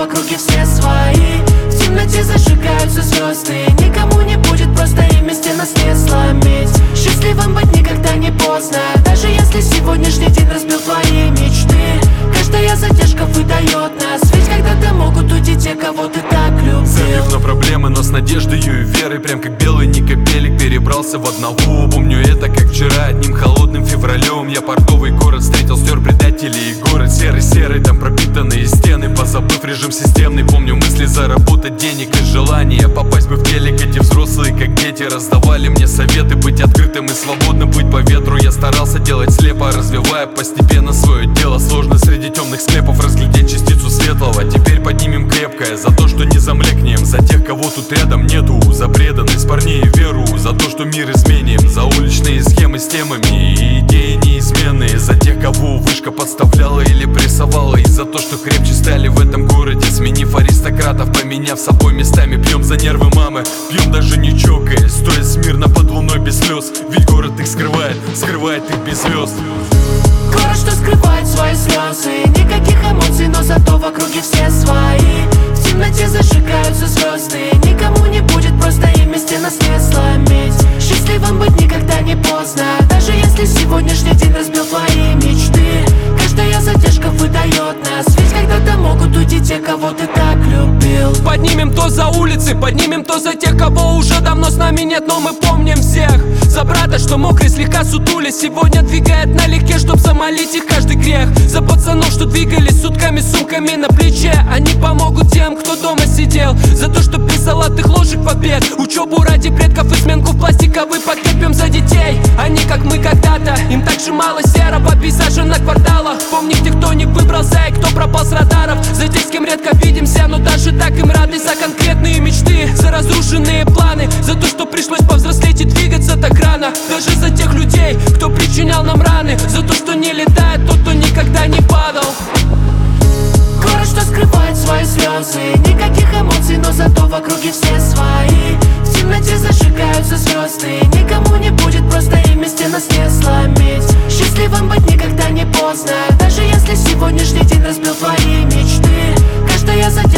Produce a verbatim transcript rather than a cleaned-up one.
в округе все свои. В темноте зажигаются звезды, никому не будет просто им вместе нас не сломить. Счастливым быть никогда не поздно, даже если сегодняшний день разбил твои мечты. Каждая задержка выдает нас, ведь когда-то могут уйти те, кого ты так любил. Забив на проблемы, но с надеждой и верой, прям как белый некопелик перебрался в одного. Помню это как вчера, одним холодным февралем. Я портовый город встретил, стер предателей и город серый-серый, там пропитанные стены, позабыв режим системный. Помню мысли заработать денег и желание попасть бы в телек. Эти взрослые, как дети, раздавали мне советы быть открытым и свободным, быть по ветру. Я старался делать слепо, развивая постепенно свое дело. Сложно среди темных склепов разглядеть частицу светлого. Теперь поднимем крепкое за то, что не замлекнем, за тех, кого тут рядом нету, за преданность парней и веру, за то, что мир изменим, за уличные схемы с темами и идеи неизменные, за тех, кого вышка подставляла или прессовала, и за то, что крепче стали в этом городе, сменив аристократов, поменяв собой местами. Пьем за нервы мамы, пьем даже не чокаясь, стоя смирно под луной без слез, ведь город их скрывает, скрывает их без звезд. Город, что скрывает свои слезы, никаких эмоций, но зато в округе все свои. В темноте зажигаются звезды, никому не будет просто им вместе нас не сломить. Счастливым быть никогда не поздно, даже если сегодняшний день разбил твои мечты. Каждая задержка выдает нас, ведь когда-то могут уйти те, кого ты так любил. Поднимем то за улицы, поднимем то за тех, кого уже давно с нами нет, но мы помним всех. За брата, что мокрый, слегка сутули, сегодня двигает налегке, чтоб замолить их каждый грех. За пацанов, что двигались сутками с сумками на плече, они помогут тем, кто дома сидел. За то, что без золотых ложек в обед, учебу ради предков и сменку в пластиковый пакет. Пьем за детей, они как мы когда-то, им так же мало серого пейзажа на кварталах. Помни тех, кто не выбрался и кто пропал с радаров. За тех, с кем редко видимся, но даже так им рады. За конкретные мечты, за разрушенные планы, за то, что пришлось повзрослеть и двигаться так рано. Даже за тех людей, кто причинял нам раны, за то, что не летает тот, кто никогда не падал. Город, что скрывает свои слезы, никаких эмоций, но зато в округе все свои. В темноте зажигаются звезды, никому не будет просто им вместе нас не сломить. Счастливым быть никогда не поздно, даже если сегодняшний день разбил твои мечты. Каждая задержка